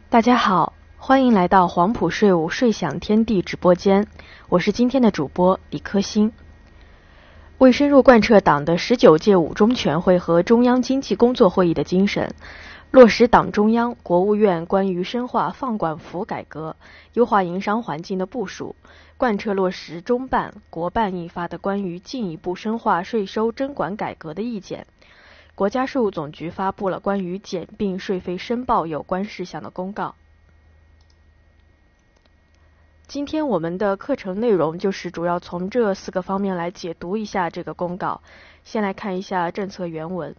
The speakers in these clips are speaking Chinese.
大家好，欢迎来到黄埔税务税享天地直播间，我是今天的主播李科欣。为深入贯彻党的19届五中全会和中央经济工作会议的精神，落实党中央、国务院关于深化放管服改革、优化营商环境的部署，贯彻落实中办、国办印发的关于进一步深化税收征管改革的意见，国家税务总局发布了关于简并税费申报有关事项的公告。今天我们的课程内容就是主要从这4个方面来解读一下这个公告。先来看一下政策原文。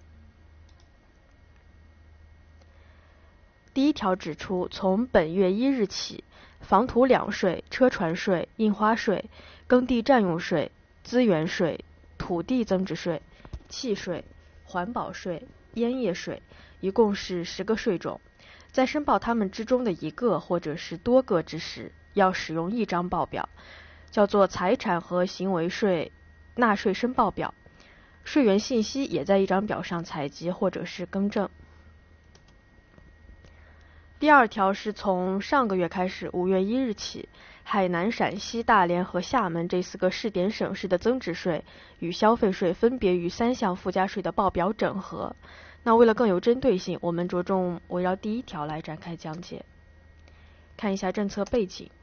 第1条指出，从本月1日起，房土两税、车船税、印花税、耕地占用税、资源税、土地增值税、契税、环保税、烟业税，一共是10个税种。在申报它们之中的一个或者是多个之时，要使用一张报表，叫做财产和行为税纳税申报表，税源信息也在一张表上采集或者是更正。第2条是从上个月开始，5月1日起，海南、陕西、大连和厦门这4个试点省市的增值税与消费税分别与3项附加税的报表整合。那为了更有针对性，我们着重围绕第1条来展开讲解。看一下政策背景。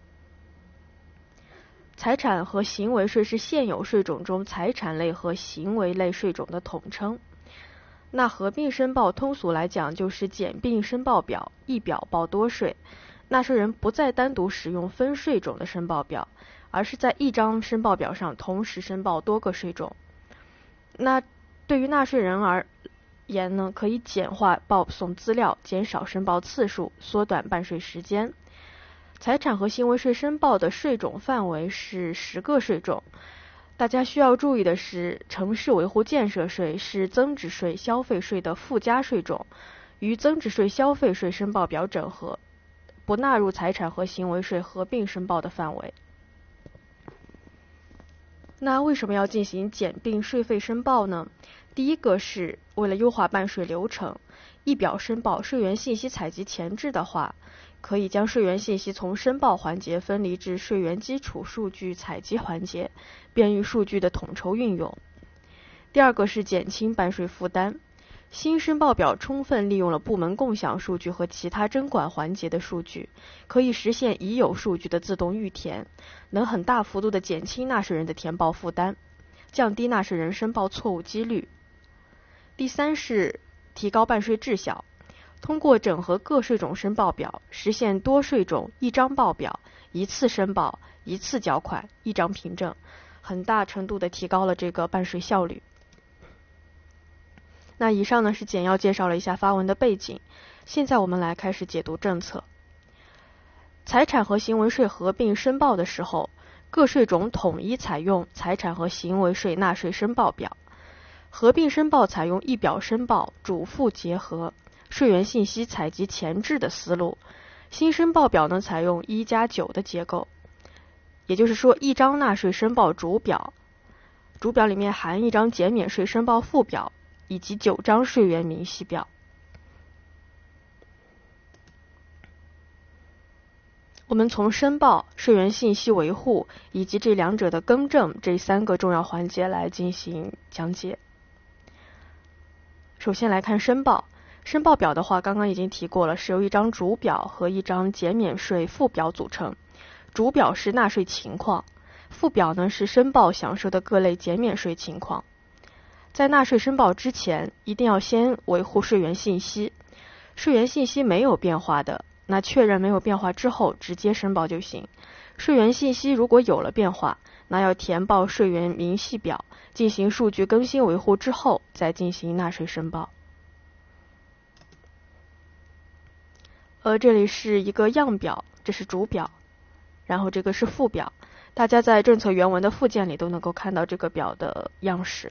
财产和行为税是现有税种中财产类和行为类税种的统称。那合并申报通俗来讲就是简并申报表，一表报多税，纳税人不再单独使用分税种的申报表，而是在一张申报表上同时申报多个税种。那对于纳税人而言呢，可以简化报送资料，减少申报次数，缩短办税时间。财产和行为税申报的税种范围是10个税种。大家需要注意的是，城市维护建设税是增值税、消费税的附加税种，与增值税、消费税申报表整合，不纳入财产和行为税合并申报的范围。那为什么要进行简并税费申报呢？第一个是为了优化办税流程，一表申报税源信息采集前置的话，可以将税源信息从申报环节分离至税源基础数据采集环节，便于数据的统筹运用。第2个是减轻办税负担，新申报表充分利用了部门共享数据和其他征管环节的数据，可以实现已有数据的自动预填，能很大幅度的减轻纳税人的填报负担，降低纳税人申报错误几率。第3是提高办税质效，通过整合各税种申报表，实现多税种一张报表，一次申报，一次缴款，一张凭证，很大程度的提高了这个办税效率。那以上呢是简要介绍了一下发文的背景，现在我们来开始解读政策。财产和行为税合并申报的时候，各税种统一采用财产和行为税纳税申报表，合并申报采用一表申报，主副结合，税源信息采集前置的思路。新申报表呢采用1+9的结构，也就是说一张纳税申报主表，主表里面含一张减免税申报附表以及9张税源明细表。我们从申报、税源信息维护以及这两者的更正这3个重要环节来进行讲解。首先来看申报。申报表的话，刚刚已经提过了，是由一张主表和一张减免税附表组成。主表是纳税情况，附表呢是申报享受的各类减免税情况。在纳税申报之前，一定要先维护税源信息。税源信息没有变化的，那确认没有变化之后，直接申报就行。税源信息如果有了变化，那要填报税源明细表，进行数据更新维护之后，再进行纳税申报。这里是一个样表，这是主表，然后这个是附表，大家在政策原文的附件里都能够看到这个表的样式。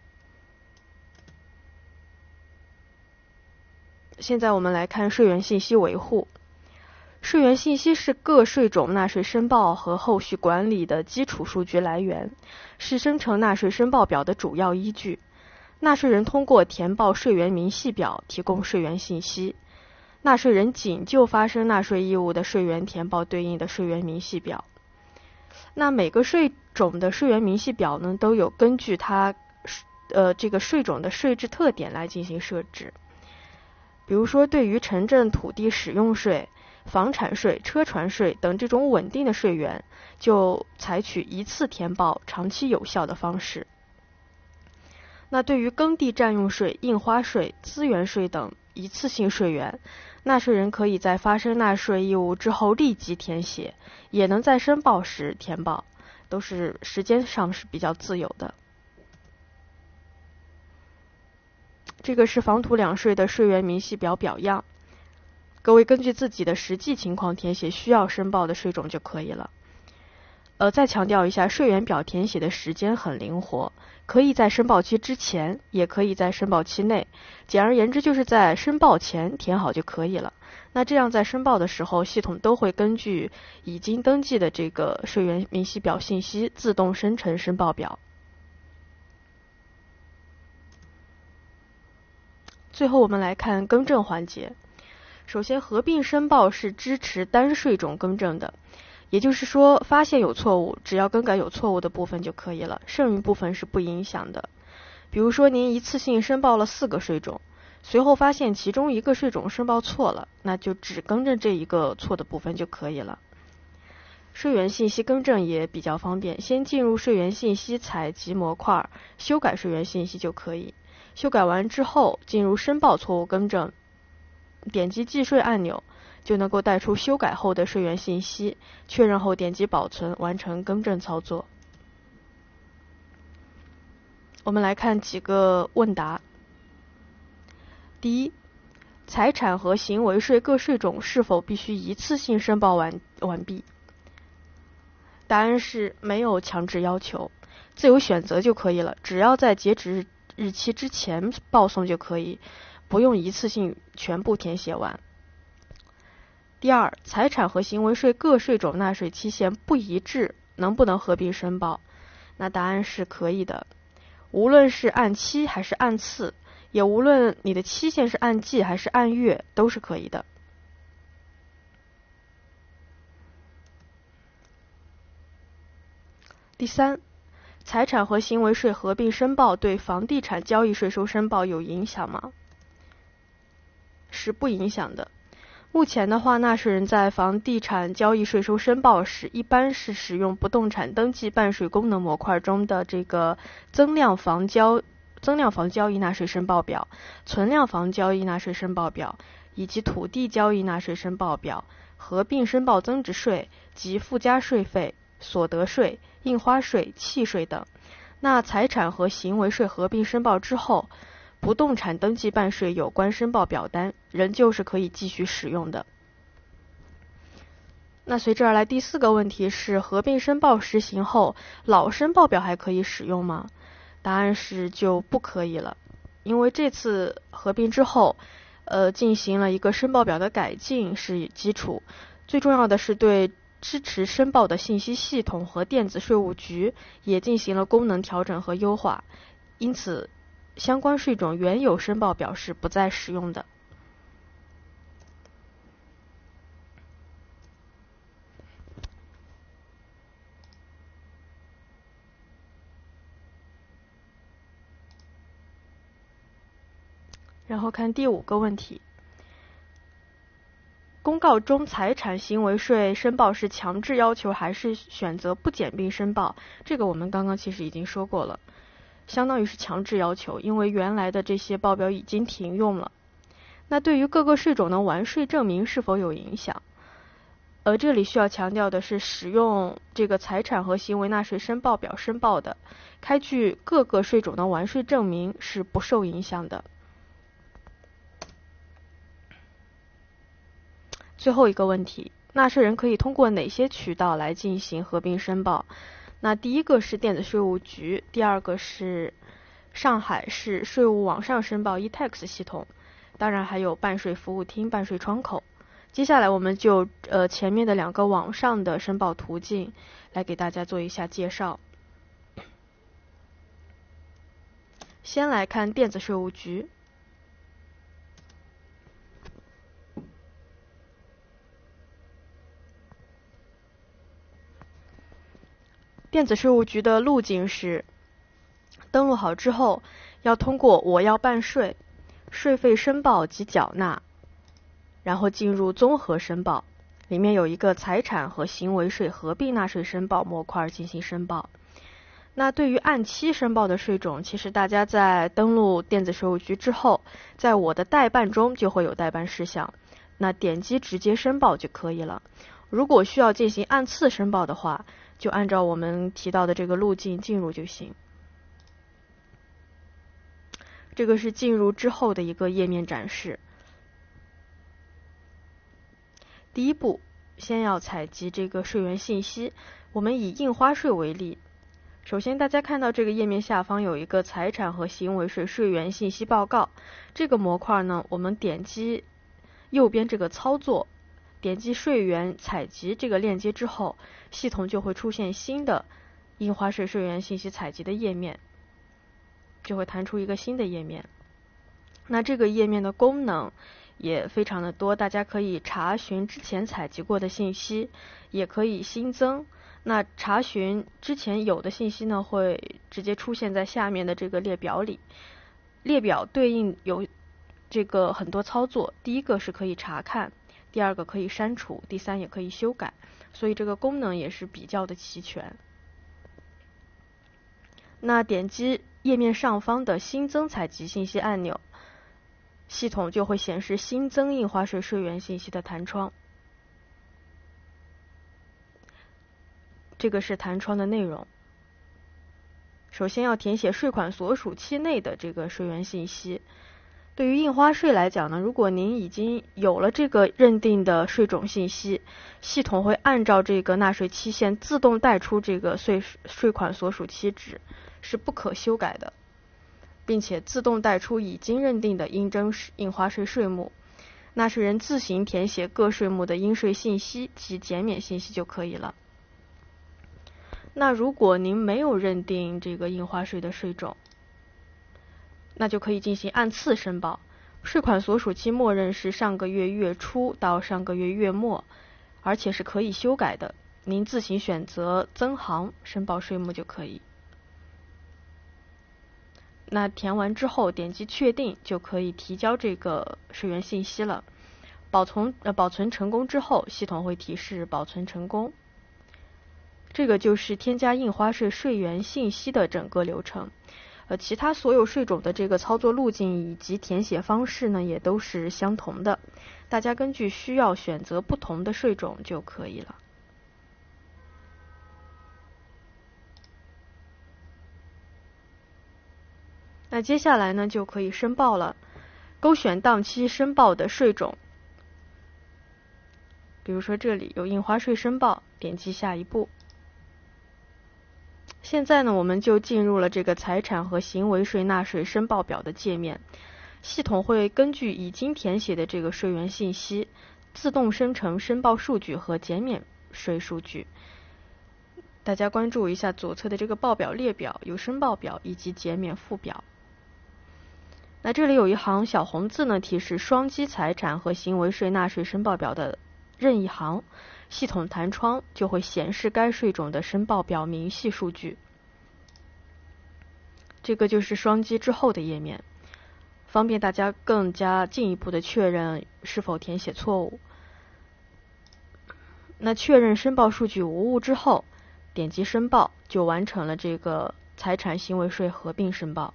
现在我们来看税源信息维护。税源信息是各税种纳税申报和后续管理的基础数据来源，是生成纳税申报表的主要依据。纳税人通过填报税源明细表提供税源信息。 纳税人仅就发生纳税义务的税源填报对应的税源明细表。那每个税种的税源明细表呢，都有根据它这个税种的税制特点来进行设置。比如说，对于城镇土地使用税、房产税、车船税等这种稳定的税源，就采取一次填报、长期有效的方式。那对于耕地占用税、印花税、资源税等一次性税源，纳税人可以在发生纳税义务之后立即填写，也能在申报时填报，都是时间上是比较自由的。这个是房土两税的税源明细表表样，各位根据自己的实际情况填写需要申报的税种就可以了。再强调一下，税源表填写的时间很灵活，可以在申报期之前，也可以在申报期内。简而言之，就是在申报前填好就可以了。那这样在申报的时候，系统都会根据已经登记的这个税源明细表信息自动生成申报表。最后我们来看更正环节。首先，合并申报是支持单税种更正的，也就是说，发现有错误，只要更改有错误的部分就可以了，剩余部分是不影响的。比如说，您一次性申报了4个税种，随后发现其中一个税种申报错了，那就只更正这一个错的部分就可以了。税源信息更正也比较方便，先进入税源信息采集模块，修改税源信息就可以。修改完之后，进入申报错误更正，点击计税按钮，就能够带出修改后的税源信息，确认后点击保存，完成更正操作。我们来看几个问答。第一，财产和行为税各税种是否必须一次性申报完毕？答案是没有强制要求，自由选择就可以了，只要在截止日期之前报送就可以，不用一次性全部填写完。第二，财产和行为税各税种纳税期限不一致，能不能合并申报？那答案是可以的，无论是按期还是按次，也无论你的期限是按季还是按月，都是可以的。第三，财产和行为税合并申报对房地产交易税收申报有影响吗？是不影响的。目前的话，纳税人在房地产交易税收申报时，一般是使用不动产登记办税功能模块中的这个增量房交易纳税申报表、存量房交易纳税申报表以及土地交易纳税申报表，合并申报增值税及附加税费、所得税、印花税、契税等。那财产和行为税合并申报之后，不动产登记办税有关申报表单仍旧是可以继续使用的。那随之而来第4个问题是，合并申报实行后，老申报表还可以使用吗？答案是就不可以了，因为这次合并之后，进行了一个申报表的改进是基础，最重要的是对支持申报的信息系统和电子税务局也进行了功能调整和优化，因此相关税种原有申报表是不再使用的。然后看第5个问题，公告中财产行为税申报是强制要求还是选择不减并申报？这个我们刚刚其实已经说过了，相当于是强制要求，因为原来的这些报表已经停用了。那对于各个税种的完税证明是否有影响？这里需要强调的是，使用这个财产和行为纳税申报表申报的，开具各个税种的完税证明是不受影响的。最后一个问题，纳税人可以通过哪些渠道来进行合并申报？那第一个是电子税务局，第二个是上海市税务网上申报 eTax 系统，当然还有办税服务厅、办税窗口。接下来我们就前面的2个网上的申报途径来给大家做一下介绍。先来看电子税务局。 电子税务局的路径是，登录好之后，要通过我要办税、税费申报及缴纳，然后进入综合申报，里面有一个财产和行为税合并纳税申报模块进行申报。那对于按期申报的税种，其实大家在登录电子税务局之后，在我的代办中就会有代办事项，那点击直接申报就可以了。如果需要进行按次申报的话，就按照我们提到的这个路径进入就行。这个是进入之后的一个页面展示。第一步，先要采集这个税源信息。我们以印花税为例，首先大家看到这个页面下方有一个财产和行为税税源信息报告，这个模块呢，我们点击右边这个操作，点击税源采集这个链接之后，系统就会出现新的印花税税源信息采集的页面，就会弹出一个新的页面。那这个页面的功能也非常的多，大家可以查询之前采集过的信息，也可以新增。那查询之前有的信息呢，会直接出现在下面的这个列表里。列表对应有这个很多操作，第一个是可以查看，第二个可以删除，第三也可以修改，所以这个功能也是比较的齐全。那点击页面上方的新增采集信息按钮，系统就会显示新增印花税税源信息的弹窗。这个是弹窗的内容。首先要填写税款所属期内的这个税源信息。对于印花税来讲呢，如果您已经有了这个认定的税种信息，系统会按照这个纳税期限自动带出这个税款所属期值，是不可修改的，并且自动带出已经认定的应征印花税税目，纳税人自行填写各税目的应税信息及减免信息就可以了。那如果您没有认定这个印花税的税种，那就可以进行按次申报。税款所属期默认是上个月月初到上个月月末，而且是可以修改的，您自行选择增行申报税目就可以。那填完之后点击确定就可以提交这个税源信息了。保存成功之后，系统会提示保存成功。这个就是添加印花税税源信息的整个流程。其他所有税种的这个操作路径以及填写方式呢，也都是相同的。大家根据需要选择不同的税种就可以了。那接下来呢，就可以申报了。勾选当期申报的税种，比如说这里有印花税申报，点击下一步。现在呢，我们就进入了这个财产和行为税纳税申报表的界面。系统会根据已经填写的这个税源信息，自动生成申报数据和减免税数据。大家关注一下左侧的这个报表列表，有申报表以及减免附表。那这里有一行小红字呢，提示双击财产和行为税纳税申报表的任意行，系统弹窗就会显示该税种的申报表明细数据。这个就是双击之后的页面，方便大家更加进一步的确认是否填写错误。那确认申报数据无误之后，点击申报就完成了这个财产行为税合并申报。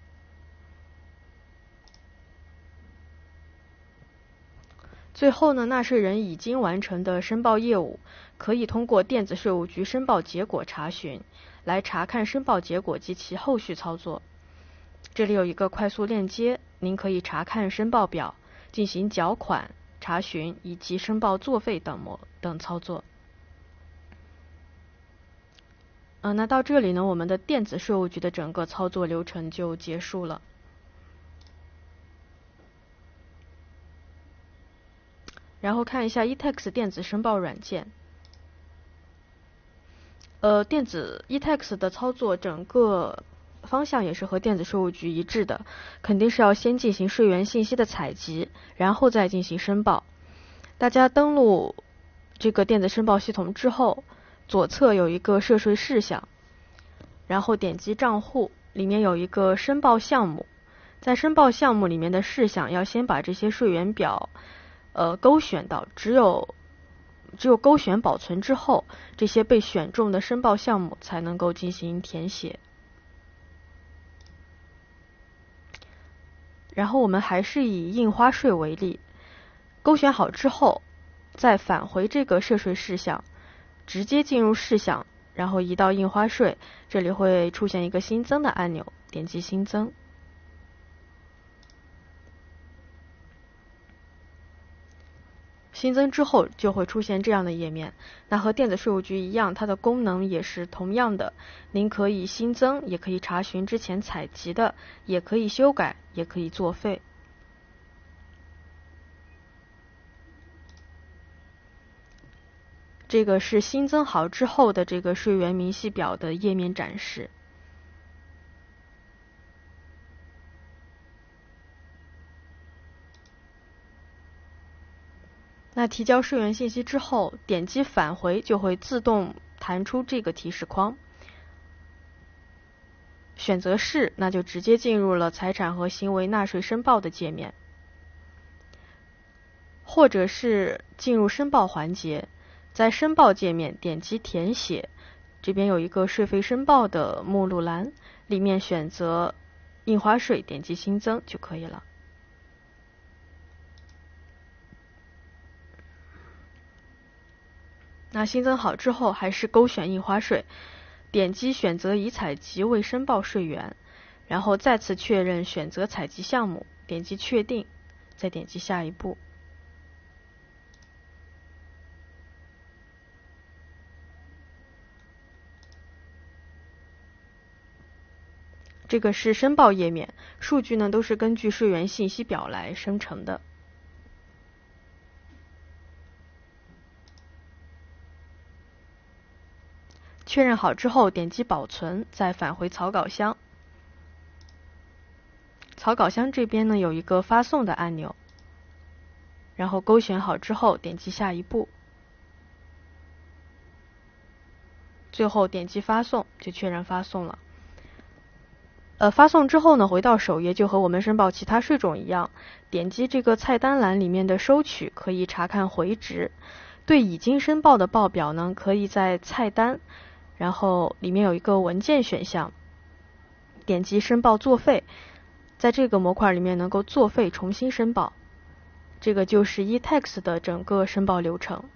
最后呢，纳税人已经完成的申报业务，可以通过电子税务局申报结果查询，来查看申报结果及其后续操作。这里有一个快速链接，您可以查看申报表，进行缴款、查询以及申报作废等操作。那到这里呢，我们的电子税务局的整个操作流程就结束了。然后看一下 eTax 电子申报软件。电子 eTax 的操作整个方向也是和电子税务局一致的，肯定是要先进行税源信息的采集，然后再进行申报。大家登录这个电子申报系统之后，左侧有一个涉税事项， 然后点击账户，里面有一个申报项目，在申报项目里面的事项要先把这些税源表勾选到，只有勾选保存之后，这些被选中的申报项目才能够进行填写。然后我们还是以印花税为例，勾选好之后，再返回这个涉税事项，直接进入事项，然后移到印花税，这里会出现一个新增的按钮，点击新增。新增之后就会出现这样的页面，那和电子税务局一样，它的功能也是同样的，您可以新增，也可以查询之前采集的，也可以修改，也可以作废。这个是新增好之后的这个税源明细表的页面展示。那提交税源信息之后，点击返回就会自动弹出这个提示框，选择是，那就直接进入了财产和行为纳税申报的界面，或者是进入申报环节，在申报界面点击填写，这边有一个税费申报的目录栏，里面选择印花税，点击新增就可以了。那新增好之后，还是勾选印花税，点击选择已采集未申报税源，然后再次确认选择采集项目，点击确定，再点击下一步。这个是申报页面，数据呢都是根据税源信息表来生成的。确认好之后，点击保存，再返回草稿箱。草稿箱这边呢有一个发送的按钮，然后勾选好之后，点击下一步，最后点击发送，就确认发送了。发送之后呢，回到首页就和我们申报其他税种一样，点击这个菜单栏里面的收取，可以查看回执。对已经申报的报表呢，可以在菜单，然后里面有一个文件选项，点击申报作废，在这个模块里面能够作废重新申报。这个就是 eTax 的整个申报流程。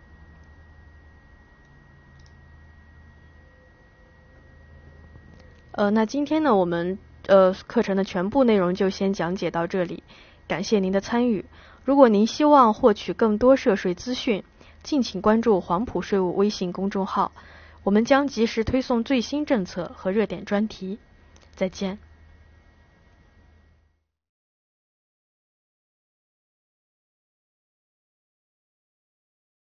那今天呢，我们课程的全部内容就先讲解到这里，感谢您的参与。如果您希望获取更多涉税资讯，敬请关注黄埔税务微信公众号，我们将及时推送最新政策和热点专题。再见。